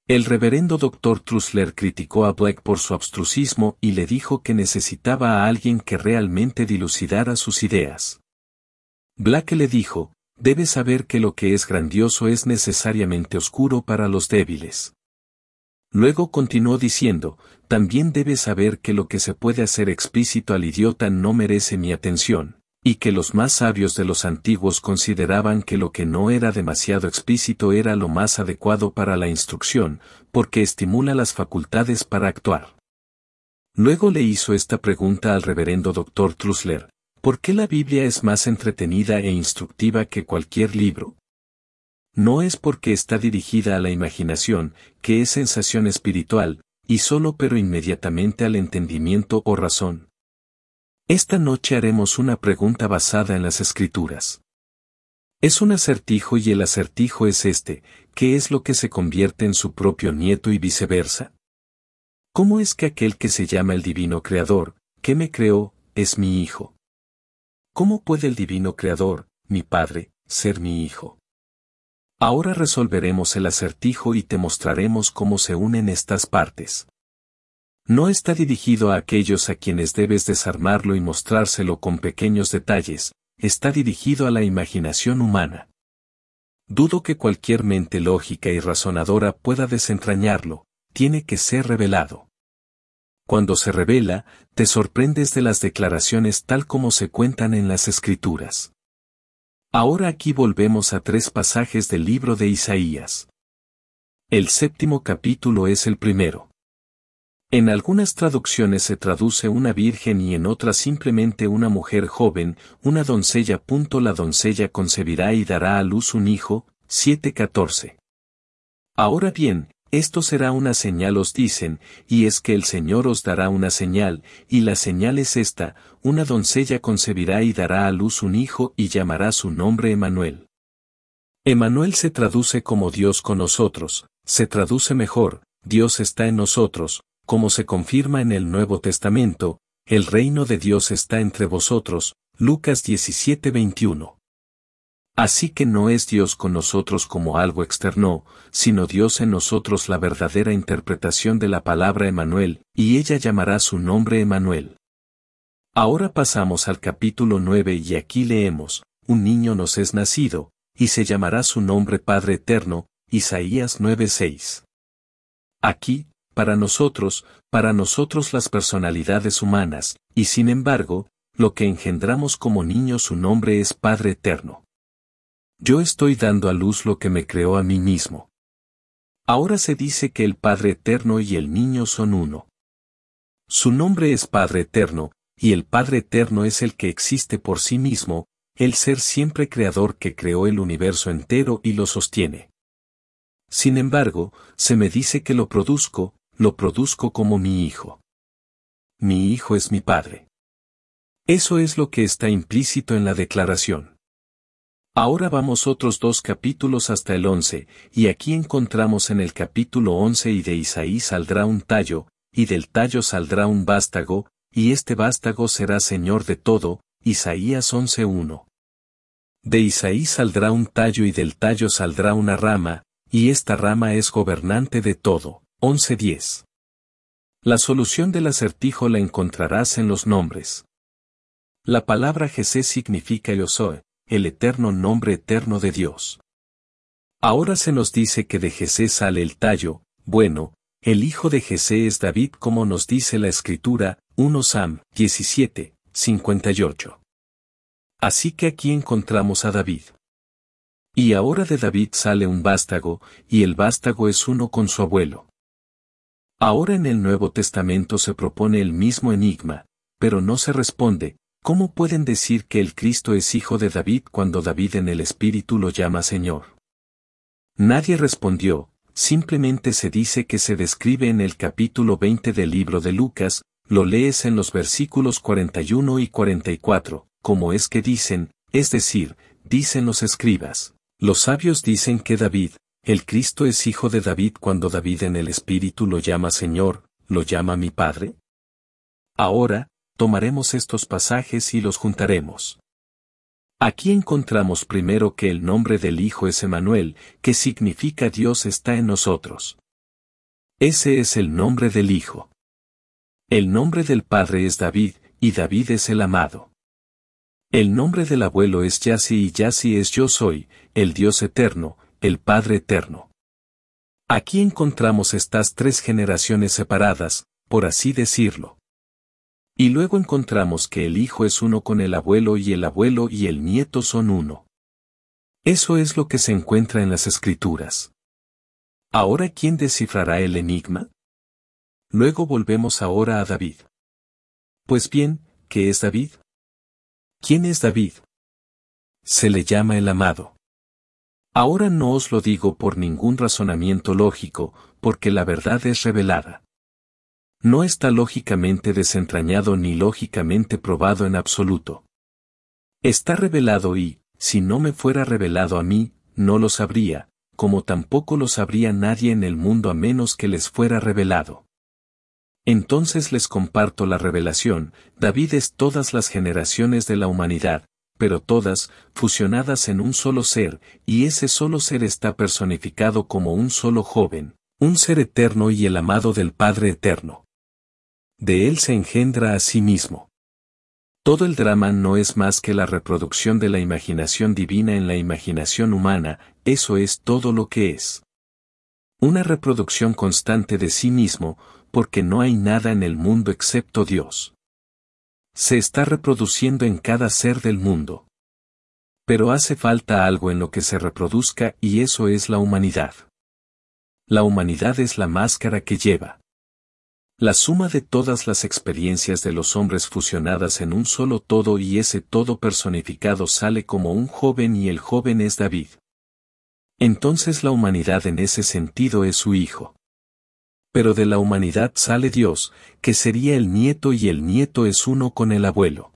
El reverendo Dr. Trusler criticó a Black por su obstrucismo y le dijo que necesitaba a alguien que realmente dilucidara sus ideas. Black le dijo, debes saber que lo que es grandioso es necesariamente oscuro para los débiles. Luego continuó diciendo, también debes saber que lo que se puede hacer explícito al idiota no merece mi atención, y que los más sabios de los antiguos consideraban que lo que no era demasiado explícito era lo más adecuado para la instrucción, porque estimula las facultades para actuar. Luego le hizo esta pregunta al reverendo Dr. Trusler, ¿por qué la Biblia es más entretenida e instructiva que cualquier libro? No es porque está dirigida a la imaginación, que es sensación espiritual, y solo pero inmediatamente al entendimiento o razón. Esta noche haremos una pregunta basada en las Escrituras. Es un acertijo y el acertijo es este, ¿qué es lo que se convierte en su propio nieto y viceversa? ¿Cómo es que aquel que se llama el Divino Creador, que me creó, es mi hijo? ¿Cómo puede el Divino Creador, mi Padre, ser mi hijo? Ahora resolveremos el acertijo y te mostraremos cómo se unen estas partes. No está dirigido a aquellos a quienes debes desarmarlo y mostrárselo con pequeños detalles, está dirigido a la imaginación humana. Dudo que cualquier mente lógica y razonadora pueda desentrañarlo, tiene que ser revelado. Cuando se revela, te sorprendes de las declaraciones tal como se cuentan en las Escrituras. Ahora aquí volvemos a 3 pasajes del libro de Isaías. El 7º capítulo es el primero. En algunas traducciones se traduce una virgen y en otras simplemente una mujer joven, una doncella. La doncella concebirá y dará a luz un hijo, 7:14. Ahora bien, esto será una señal os dicen, y es que el Señor os dará una señal, y la señal es esta, una doncella concebirá y dará a luz un hijo y llamará su nombre Emanuel. Emanuel se traduce como Dios con nosotros, se traduce mejor, Dios está en nosotros, como se confirma en el Nuevo Testamento, el reino de Dios está entre vosotros, Lucas 17:21. Así que no es Dios con nosotros como algo externo, sino Dios en nosotros la verdadera interpretación de la palabra Emanuel, y ella llamará su nombre Emanuel. Ahora pasamos al capítulo 9 y aquí leemos, un niño nos es nacido, y se llamará su nombre Padre Eterno, Isaías 9:6. Aquí, para nosotros las personalidades humanas, y sin embargo, lo que engendramos como niños su nombre es Padre Eterno. Yo estoy dando a luz lo que me creó a mí mismo. Ahora se dice que el Padre Eterno y el niño son uno. Su nombre es Padre Eterno, y el Padre Eterno es el que existe por sí mismo, el ser siempre creador que creó el universo entero y lo sostiene. Sin embargo, se me dice que lo produzco como mi hijo. Mi hijo es mi Padre. Eso es lo que está implícito en la declaración. Ahora vamos otros 2 capítulos hasta el 11, y aquí encontramos en el capítulo 11 y de Isaí saldrá un tallo, y del tallo saldrá un vástago, y este vástago será señor de todo, Isaías 11:1. De Isaí saldrá un tallo y del tallo saldrá una rama, y esta rama es gobernante de todo, 11:10. La solución del acertijo la encontrarás en los nombres. La palabra Jesé significa Yo soy, el eterno nombre eterno de Dios. Ahora se nos dice que de Jesé sale el tallo, bueno, el hijo de Jesé es David como nos dice la Escritura, 1 Sam 17:58. Así que aquí encontramos a David. Y ahora de David sale un vástago, y el vástago es uno con su abuelo. Ahora en el Nuevo Testamento se propone el mismo enigma, pero no se responde, ¿cómo pueden decir que el Cristo es hijo de David cuando David en el Espíritu lo llama Señor? Nadie respondió, simplemente se dice que se describe en el capítulo 20 del libro de Lucas, lo lees en los versículos 41 y 44, como es que dicen, es decir, dicen los escribas. Los sabios dicen que David, el Cristo es hijo de David cuando David en el Espíritu lo llama Señor, lo llama mi Padre. Ahora, tomaremos estos pasajes y los juntaremos. Aquí encontramos primero que el nombre del Hijo es Emanuel, que significa Dios está en nosotros. Ese es el nombre del Hijo. El nombre del Padre es David, y David es el amado. El nombre del abuelo es Yahsi y Yahsi es Yo Soy, el Dios eterno, el Padre eterno. Aquí encontramos estas tres generaciones separadas, por así decirlo. Y luego encontramos que el hijo es uno con el abuelo y el nieto son uno. Eso es lo que se encuentra en las Escrituras. ¿Ahora quién descifrará el enigma? Luego volvemos ahora a David. Pues bien, ¿qué es David? ¿Quién es David? Se le llama el amado. Ahora no os lo digo por ningún razonamiento lógico, porque la verdad es revelada. No está lógicamente desentrañado ni lógicamente probado en absoluto. Está revelado y, si no me fuera revelado a mí, no lo sabría, como tampoco lo sabría nadie en el mundo a menos que les fuera revelado. Entonces les comparto la revelación. David es todas las generaciones de la humanidad, pero todas, fusionadas en un solo ser, y ese solo ser está personificado como un solo joven, un ser eterno y el amado del Padre eterno. De él se engendra a sí mismo. Todo el drama no es más que la reproducción de la imaginación divina en la imaginación humana, eso es todo lo que es. Una reproducción constante de sí mismo, porque no hay nada en el mundo excepto Dios. Se está reproduciendo en cada ser del mundo. Pero hace falta algo en lo que se reproduzca y eso es la humanidad. La humanidad es la máscara que lleva. La suma de todas las experiencias de los hombres fusionadas en un solo todo y ese todo personificado sale como un joven y el joven es David. Entonces la humanidad en ese sentido es su hijo. Pero de la humanidad sale Dios, que sería el nieto y el nieto es uno con el abuelo.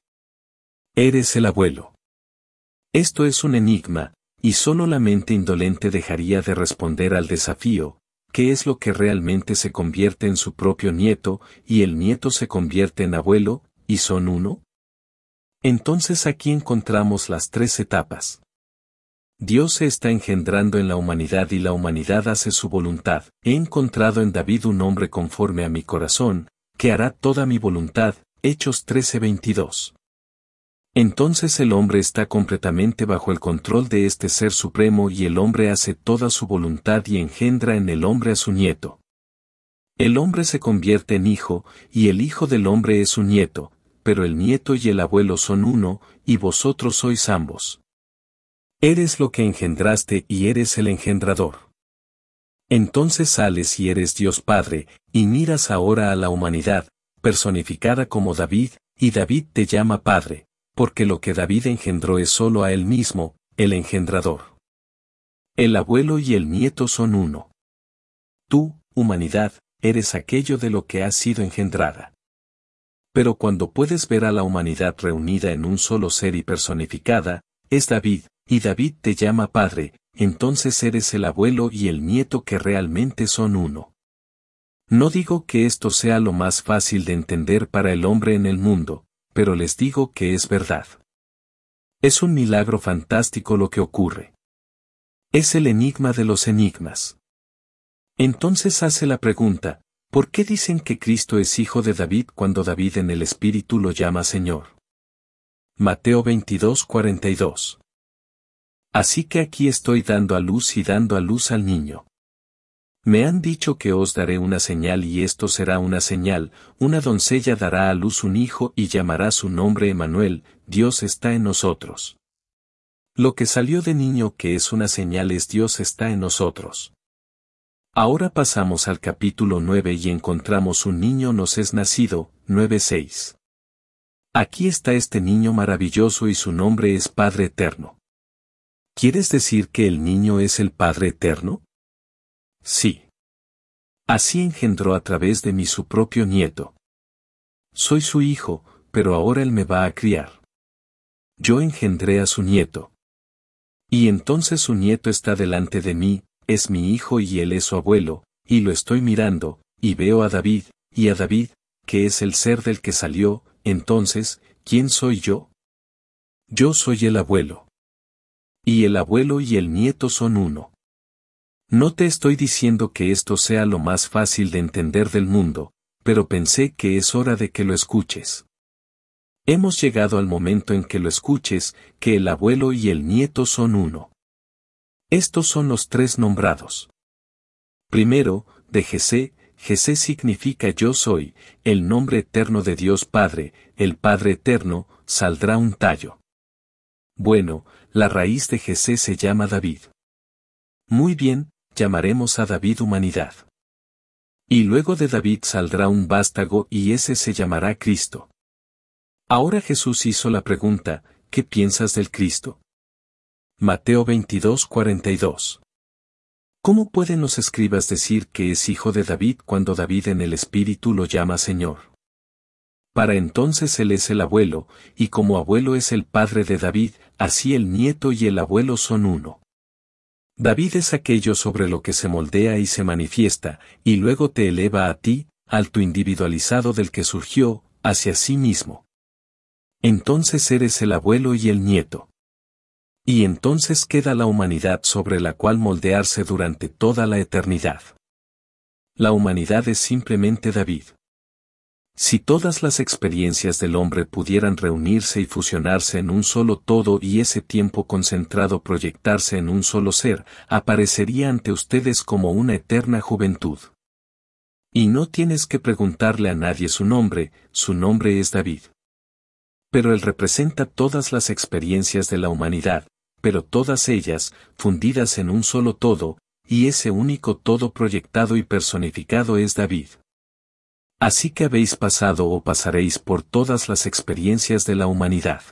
Eres el abuelo. Esto es un enigma, y solo la mente indolente dejaría de responder al desafío. ¿Qué es lo que realmente se convierte en su propio nieto, y el nieto se convierte en abuelo, y son uno? Entonces aquí encontramos las tres etapas. Dios se está engendrando en la humanidad y la humanidad hace su voluntad. He encontrado en David un hombre conforme a mi corazón, que hará toda mi voluntad. Hechos 13:22. Entonces el hombre está completamente bajo el control de este Ser Supremo y el hombre hace toda su voluntad y engendra en el hombre a su nieto. El hombre se convierte en hijo, y el hijo del hombre es su nieto, pero el nieto y el abuelo son uno, y vosotros sois ambos. Eres lo que engendraste y eres el engendrador. Entonces sales y eres Dios Padre, y miras ahora a la humanidad, personificada como David, y David te llama Padre. Porque lo que David engendró es solo a él mismo, el engendrador. El abuelo y el nieto son uno. Tú, humanidad, eres aquello de lo que has sido engendrada. Pero cuando puedes ver a la humanidad reunida en un solo ser y personificada, es David, y David te llama Padre, entonces eres el abuelo y el nieto que realmente son uno. No digo que esto sea lo más fácil de entender para el hombre en el mundo, pero les digo que es verdad. Es un milagro fantástico lo que ocurre. Es el enigma de los enigmas. Entonces hace la pregunta, ¿por qué dicen que Cristo es hijo de David cuando David en el Espíritu lo llama Señor? Mateo 22:42. Así que aquí estoy dando a luz y dando a luz al niño. Me han dicho que os daré una señal y esto será una señal, una doncella dará a luz un hijo y llamará su nombre Emmanuel, Dios está en nosotros. Lo que salió de niño que es una señal es Dios está en nosotros. Ahora pasamos al capítulo 9 y encontramos un niño nos es nacido, 9:6. Aquí está este niño maravilloso y su nombre es Padre Eterno. ¿Quieres decir que el niño es el Padre Eterno? Sí. Así engendró a través de mí su propio nieto. Soy su hijo, pero ahora él me va a criar. Yo engendré a su nieto. Y entonces su nieto está delante de mí, es mi hijo y él es su abuelo, y lo estoy mirando, y veo a David, que es el ser del que salió, entonces, ¿quién soy yo? Yo soy el abuelo. Y el abuelo y el nieto son uno. No te estoy diciendo que esto sea lo más fácil de entender del mundo, pero pensé que es hora de que lo escuches. Hemos llegado al momento en que lo escuches, que el abuelo y el nieto son uno. Estos son los tres nombrados. Primero, de Jesé. Jesé significa yo soy, el nombre eterno de Dios Padre, el Padre eterno, saldrá un tallo. Bueno, la raíz de Jesé se llama David. Muy bien, llamaremos a David humanidad. Y luego de David saldrá un vástago y ese se llamará Cristo. Ahora Jesús hizo la pregunta, ¿qué piensas del Cristo? Mateo 22:42. ¿Cómo pueden los escribas decir que es hijo de David cuando David en el Espíritu lo llama Señor? Para entonces él es el abuelo, y como abuelo es el padre de David, así el nieto y el abuelo son uno. David es aquello sobre lo que se moldea y se manifiesta, y luego te eleva a ti, alto individualizado del que surgió, hacia sí mismo. Entonces eres el abuelo y el nieto. Y entonces queda la humanidad sobre la cual moldearse durante toda la eternidad. La humanidad es simplemente David. Si todas las experiencias del hombre pudieran reunirse y fusionarse en un solo todo y ese tiempo concentrado proyectarse en un solo ser, aparecería ante ustedes como una eterna juventud. Y no tienes que preguntarle a nadie su nombre es David. Pero él representa todas las experiencias de la humanidad, pero todas ellas, fundidas en un solo todo, y ese único todo proyectado y personificado es David. Así que habéis pasado o pasaréis por todas las experiencias de la humanidad.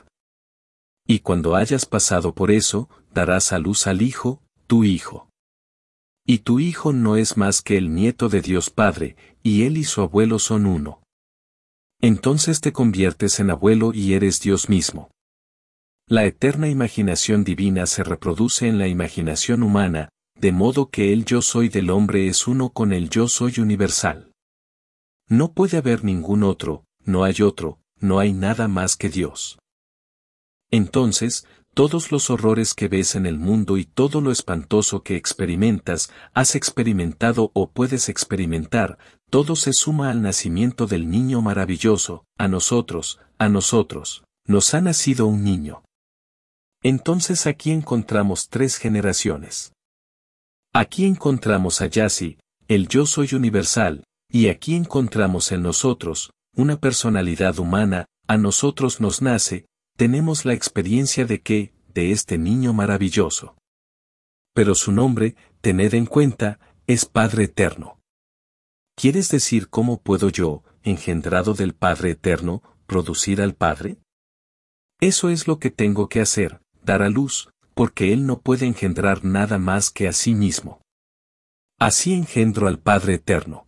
Y cuando hayas pasado por eso, darás a luz al Hijo, tu Hijo. Y tu Hijo no es más que el nieto de Dios Padre, y él y su abuelo son uno. Entonces te conviertes en abuelo y eres Dios mismo. La eterna imaginación divina se reproduce en la imaginación humana, de modo que el yo soy del hombre es uno con el yo soy universal. No puede haber ningún otro, no hay nada más que Dios. Entonces, todos los horrores que ves en el mundo y todo lo espantoso que experimentas, has experimentado o puedes experimentar, todo se suma al nacimiento del niño maravilloso, a nosotros, nos ha nacido un niño. Entonces aquí encontramos tres generaciones. Aquí encontramos a Yasi, el yo soy universal, y aquí encontramos en nosotros, una personalidad humana, a nosotros nos nace, tenemos la experiencia de este niño maravilloso. Pero su nombre, tened en cuenta, es Padre Eterno. ¿Quieres decir cómo puedo yo, engendrado del Padre Eterno, producir al Padre? Eso es lo que tengo que hacer, dar a luz, porque Él no puede engendrar nada más que a sí mismo. Así engendro al Padre Eterno.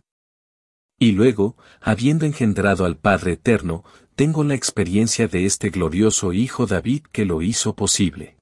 Y luego, habiendo engendrado al Padre Eterno, tengo la experiencia de este glorioso Hijo David que lo hizo posible.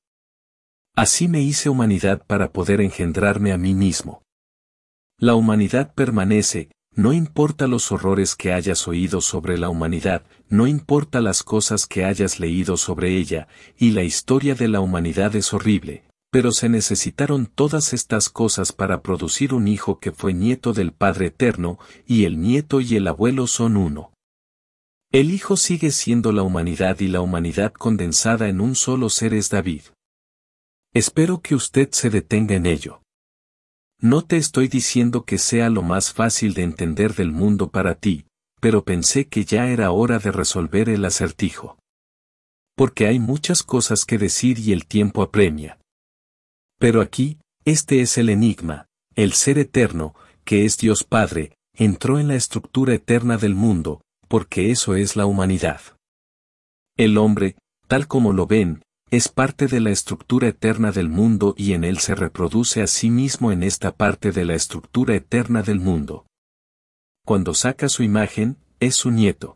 Así me hice humanidad para poder engendrarme a mí mismo. La humanidad permanece, no importa los horrores que hayas oído sobre la humanidad, no importa las cosas que hayas leído sobre ella, y la historia de la humanidad es horrible. Pero se necesitaron todas estas cosas para producir un hijo que fue nieto del Padre Eterno, y el nieto y el abuelo son uno. El hijo sigue siendo la humanidad y la humanidad condensada en un solo ser es David. Espero que usted se detenga en ello. No te estoy diciendo que sea lo más fácil de entender del mundo para ti, pero pensé que ya era hora de resolver el acertijo. Porque hay muchas cosas que decir y el tiempo apremia. Pero aquí, este es el enigma, el ser eterno, que es Dios Padre, entró en la estructura eterna del mundo, porque eso es la humanidad. El hombre, tal como lo ven, es parte de la estructura eterna del mundo y en él se reproduce a sí mismo en esta parte de la estructura eterna del mundo. Cuando saca su imagen, es su nieto.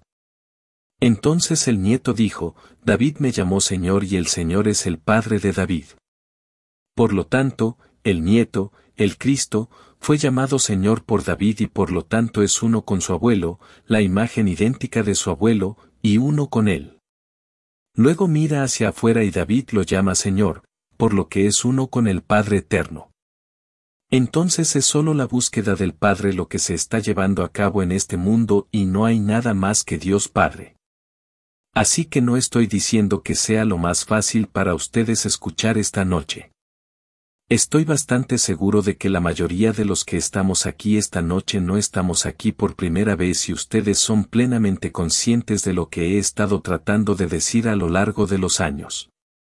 Entonces el nieto dijo, David me llamó Señor y el Señor es el Padre de David. Por lo tanto, el nieto, el Cristo, fue llamado Señor por David y por lo tanto es uno con su abuelo, la imagen idéntica de su abuelo, y uno con él. Luego mira hacia afuera y David lo llama Señor, por lo que es uno con el Padre Eterno. Entonces es solo la búsqueda del Padre lo que se está llevando a cabo en este mundo y no hay nada más que Dios Padre. Así que no estoy diciendo que sea lo más fácil para ustedes escuchar esta noche. Estoy bastante seguro de que la mayoría de los que estamos aquí esta noche no estamos aquí por primera vez y ustedes son plenamente conscientes de lo que he estado tratando de decir a lo largo de los años.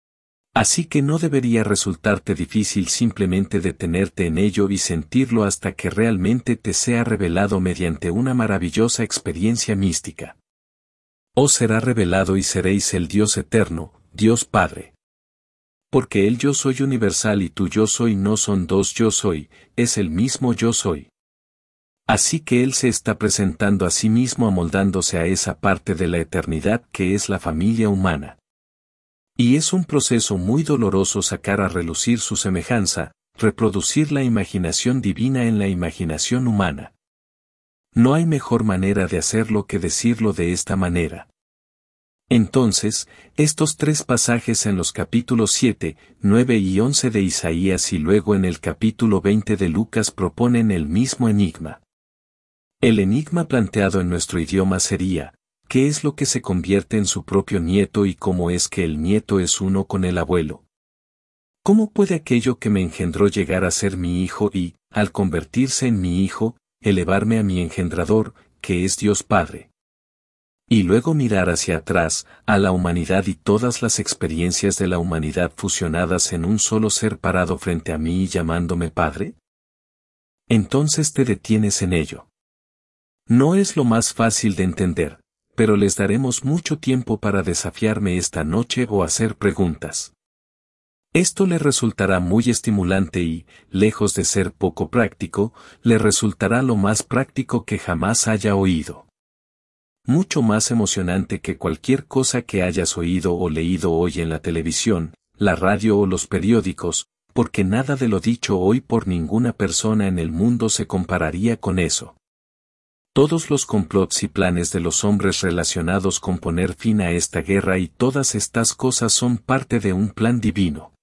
Así que no debería resultarte difícil simplemente detenerte en ello y sentirlo hasta que realmente te sea revelado mediante una maravillosa experiencia mística. Os será revelado y seréis el Dios eterno, Dios Padre. Porque el yo soy universal y tu yo soy no son dos yo soy, es el mismo yo soy. Así que Él se está presentando a sí mismo amoldándose a esa parte de la eternidad que es la familia humana. Y es un proceso muy doloroso sacar a relucir su semejanza, reproducir la imaginación divina en la imaginación humana. No hay mejor manera de hacerlo que decirlo de esta manera. Entonces, estos tres pasajes en los capítulos 7, 9 y 11 de Isaías y luego en el capítulo 20 de Lucas proponen el mismo enigma. El enigma planteado en nuestro idioma sería, ¿qué es lo que se convierte en su propio nieto y cómo es que el nieto es uno con el abuelo? ¿Cómo puede aquello que me engendró llegar a ser mi hijo y, al convertirse en mi hijo, elevarme a mi engendrador, que es Dios Padre? Y luego mirar hacia atrás, a la humanidad y todas las experiencias de la humanidad fusionadas en un solo ser parado frente a mí y llamándome Padre? Entonces te detienes en ello. No es lo más fácil de entender, pero les daremos mucho tiempo para desafiarme esta noche o hacer preguntas. Esto le resultará muy estimulante y, lejos de ser poco práctico, le resultará lo más práctico que jamás haya oído. Mucho más emocionante que cualquier cosa que hayas oído o leído hoy en la televisión, la radio o los periódicos, porque nada de lo dicho hoy por ninguna persona en el mundo se compararía con eso. Todos los complots y planes de los hombres relacionados con poner fin a esta guerra y todas estas cosas son parte de un plan divino.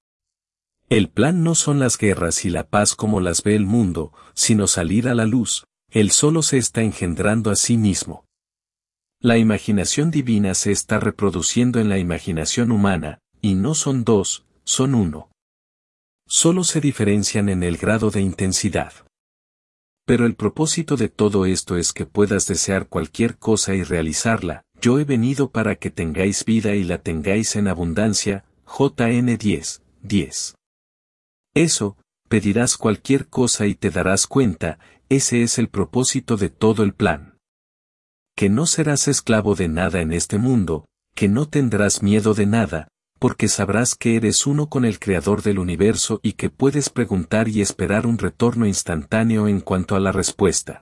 El plan no son las guerras y la paz como las ve el mundo, sino salir a la luz, él solo se está engendrando a sí mismo. La imaginación divina se está reproduciendo en la imaginación humana, y no son dos, son uno. Solo se diferencian en el grado de intensidad. Pero el propósito de todo esto es que puedas desear cualquier cosa y realizarla. Yo he venido para que tengáis vida y la tengáis en abundancia. JN 10, 10. Eso, pedirás cualquier cosa y te darás cuenta, ese es el propósito de todo el plan. Que no serás esclavo de nada en este mundo, que no tendrás miedo de nada, porque sabrás que eres uno con el Creador del universo y que puedes preguntar y esperar un retorno instantáneo en cuanto a la respuesta.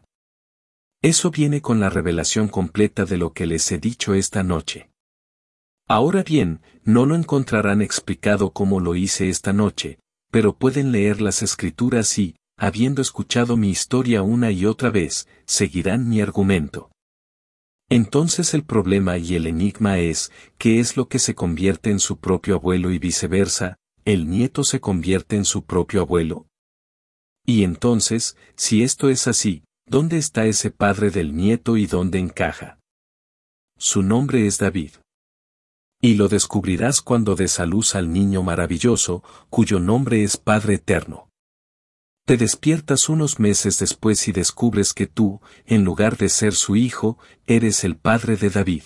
Eso viene con la revelación completa de lo que les he dicho esta noche. Ahora bien, no lo encontrarán explicado como lo hice esta noche, pero pueden leer las escrituras y, habiendo escuchado mi historia una y otra vez, seguirán mi argumento. Entonces el problema y el enigma es, ¿qué es lo que se convierte en su propio abuelo y viceversa? ¿El nieto se convierte en su propio abuelo? Y entonces, si esto es así, ¿dónde está ese padre del nieto y dónde encaja? Su nombre es David. Y lo descubrirás cuando des a luz al niño maravilloso, cuyo nombre es Padre Eterno. Te despiertas unos meses después y descubres que tú, en lugar de ser su hijo, eres el padre de David.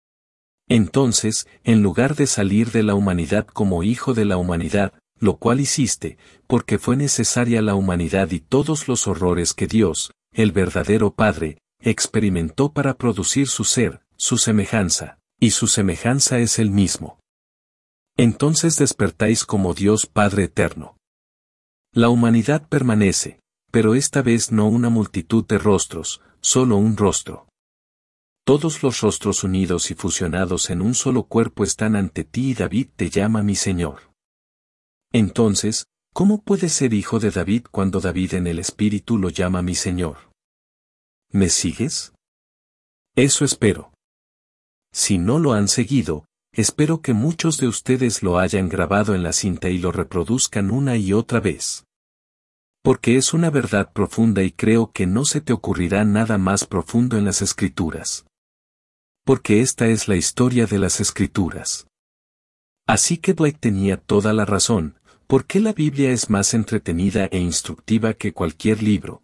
Entonces, en lugar de salir de la humanidad como hijo de la humanidad, lo cual hiciste, porque fue necesaria la humanidad y todos los horrores que Dios, el verdadero Padre, experimentó para producir su ser, su semejanza, y su semejanza es el mismo. Entonces despertáis como Dios Padre Eterno. La humanidad permanece, pero esta vez no una multitud de rostros, solo un rostro. Todos los rostros unidos y fusionados en un solo cuerpo están ante ti y David te llama mi Señor. Entonces, ¿cómo puedes ser hijo de David cuando David en el espíritu lo llama mi Señor? ¿Me sigues? Eso espero. Si no lo han seguido, espero que muchos de ustedes lo hayan grabado en la cinta y lo reproduzcan una y otra vez. Porque es una verdad profunda y creo que no se te ocurrirá nada más profundo en las Escrituras. Porque esta es la historia de las Escrituras. Así que Blake tenía toda la razón, porque la Biblia es más entretenida e instructiva que cualquier libro.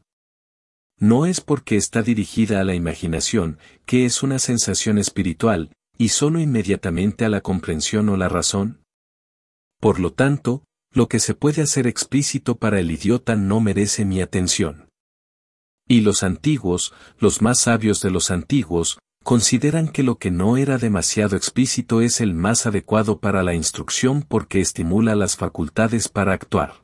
No es porque está dirigida a la imaginación, que es una sensación espiritual, y solo inmediatamente a la comprensión o la razón. Por lo tanto, lo que se puede hacer explícito para el idiota no merece mi atención. Y los antiguos, los más sabios de los antiguos, consideran que lo que no era demasiado explícito es el más adecuado para la instrucción porque estimula las facultades para actuar.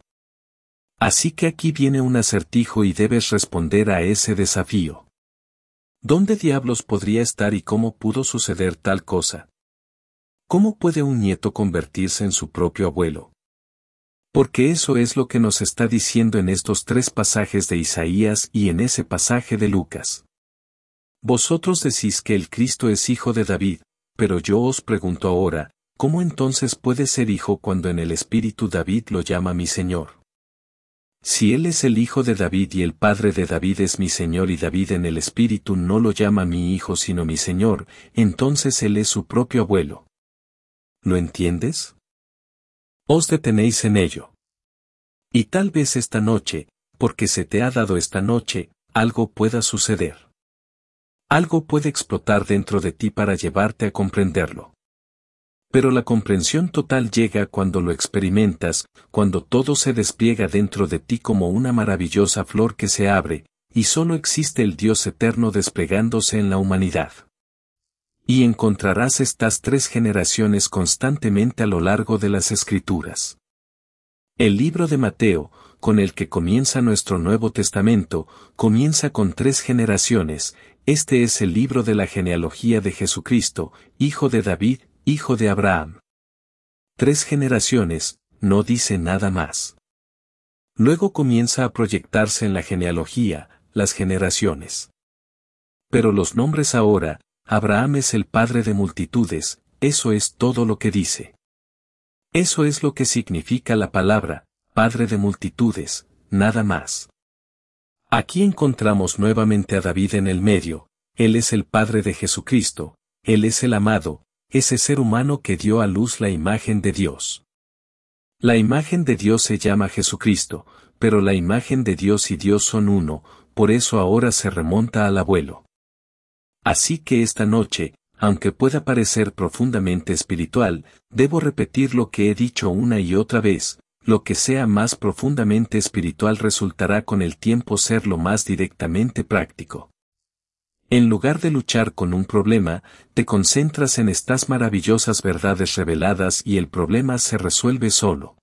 Así que aquí viene un acertijo y debes responder a ese desafío. ¿Dónde diablos podría estar y cómo pudo suceder tal cosa? ¿Cómo puede un nieto convertirse en su propio abuelo? Porque eso es lo que nos está diciendo en estos 3 pasajes de Isaías y en ese pasaje de Lucas. Vosotros decís que el Cristo es hijo de David, pero yo os pregunto ahora, ¿cómo entonces puede ser hijo cuando en el Espíritu David lo llama mi Señor? Si él es el hijo de David y el padre de David es mi Señor y David en el Espíritu no lo llama mi hijo sino mi Señor, entonces él es su propio abuelo. ¿Lo entiendes? Os detenéis en ello. Y tal vez esta noche, porque se te ha dado esta noche, algo pueda suceder. Algo puede explotar dentro de ti para llevarte a comprenderlo. Pero la comprensión total llega cuando lo experimentas, cuando todo se despliega dentro de ti como una maravillosa flor que se abre, y solo existe el Dios eterno desplegándose en la humanidad. Y encontrarás estas 3 generaciones constantemente a lo largo de las Escrituras. El libro de Mateo, con el que comienza nuestro Nuevo Testamento, comienza con 3 generaciones. Este es el libro de la genealogía de Jesucristo, hijo de David, hijo de Abraham. 3 generaciones, no dice nada más. Luego comienza a proyectarse en la genealogía, las generaciones. Pero los nombres ahora, Abraham es el padre de multitudes, eso es todo lo que dice. Eso es lo que significa la palabra, padre de multitudes, nada más. Aquí encontramos nuevamente a David en el medio, él es el padre de Jesucristo, él es el amado, ese ser humano que dio a luz la imagen de Dios. La imagen de Dios se llama Jesucristo, pero la imagen de Dios y Dios son uno, por eso ahora se remonta al abuelo. Así que esta noche, aunque pueda parecer profundamente espiritual, debo repetir lo que he dicho una y otra vez, lo que sea más profundamente espiritual resultará con el tiempo ser lo más directamente práctico. En lugar de luchar con un problema, te concentras en estas maravillosas verdades reveladas y el problema se resuelve solo.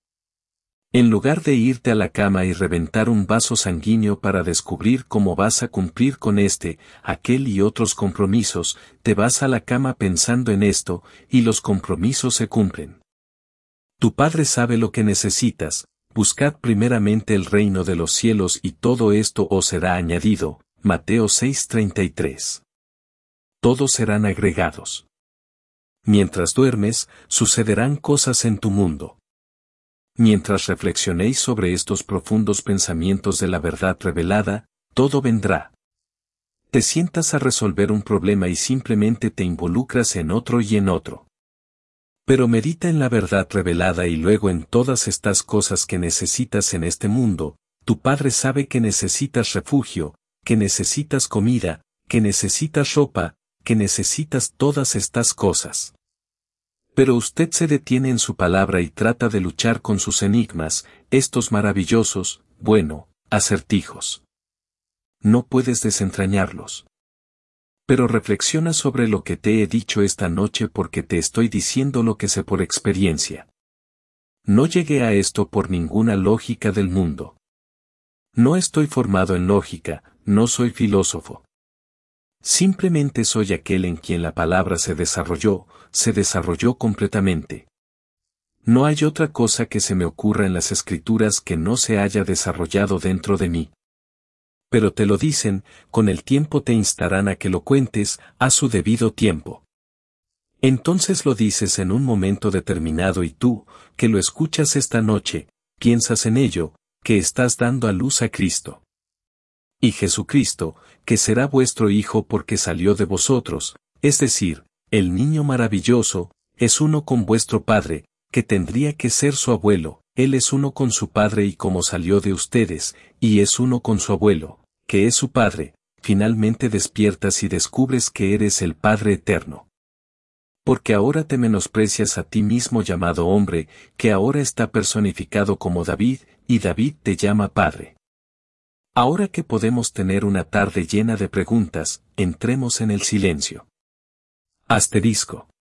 En lugar de irte a la cama y reventar un vaso sanguíneo para descubrir cómo vas a cumplir con aquel y otros compromisos, te vas a la cama pensando en esto, y los compromisos se cumplen. Tu Padre sabe lo que necesitas, buscad primeramente el reino de los cielos y todo esto os será añadido. Mateo 6:33. Todos serán agregados. Mientras duermes, sucederán cosas en tu mundo. Mientras reflexionéis sobre estos profundos pensamientos de la verdad revelada, todo vendrá. Te sientas a resolver un problema y simplemente te involucras en otro y en otro. Pero medita en la verdad revelada y luego en todas estas cosas que necesitas en este mundo. Tu Padre sabe que necesitas refugio, que necesitas comida, que necesitas ropa, que necesitas todas estas cosas. Pero usted se detiene en su palabra y trata de luchar con sus enigmas, estos maravillosos, acertijos. No puedes desentrañarlos. Pero reflexiona sobre lo que te he dicho esta noche porque te estoy diciendo lo que sé por experiencia. No llegué a esto por ninguna lógica del mundo. No estoy formado en lógica, no soy filósofo. Simplemente soy aquel en quien la palabra se desarrolló completamente. No hay otra cosa que se me ocurra en las Escrituras que no se haya desarrollado dentro de mí. Pero te lo dicen, con el tiempo te instarán a que lo cuentes, a su debido tiempo. Entonces lo dices en un momento determinado y tú, que lo escuchas esta noche, piensas en ello, que estás dando a luz a Cristo. Y Jesucristo, que será vuestro Hijo porque salió de vosotros, es decir, el niño maravilloso, es uno con vuestro Padre, que tendría que ser su abuelo, Él es uno con su Padre y como salió de ustedes, y es uno con su abuelo, que es su Padre, finalmente despiertas y descubres que eres el Padre eterno. Porque ahora te menosprecias a ti mismo llamado hombre, que ahora está personificado como David, y David te llama Padre. Ahora que podemos tener una tarde llena de preguntas, entremos en el silencio. Asterisco.